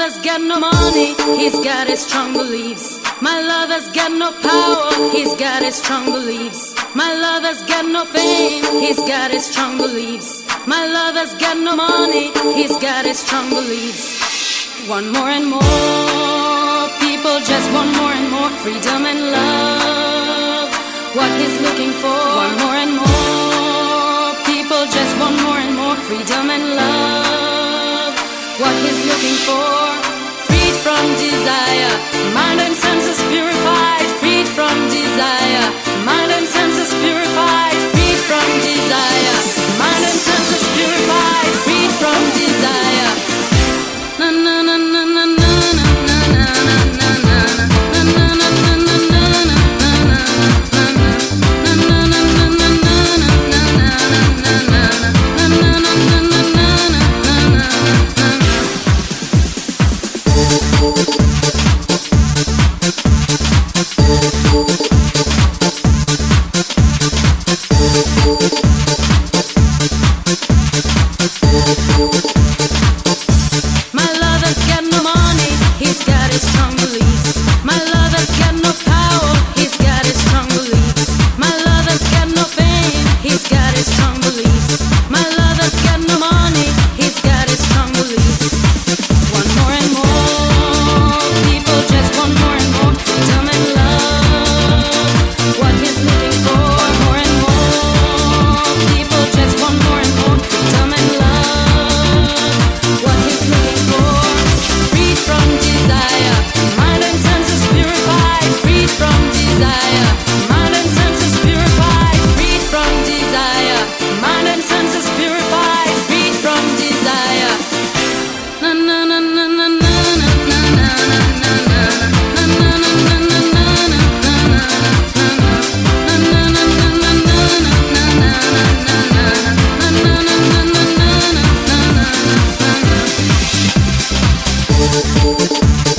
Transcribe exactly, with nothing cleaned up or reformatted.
lover's got no money, he's got his strong beliefs. My lover's got no power, he's got his strong beliefs. My lover's got no fame, he's got his strong beliefs. My lover's got no money, he's got his strong beliefs. Want more and more, people just want more and more freedom and love. What he's looking for, want more and more, people just want more and more freedom and love. What he's looking for, freed from desire, mind and senses purified, freed from desire, mind and senses purified, freed from desire, mind and senses purified, freed from desire. Na na na na na na na na na na We'll be right back.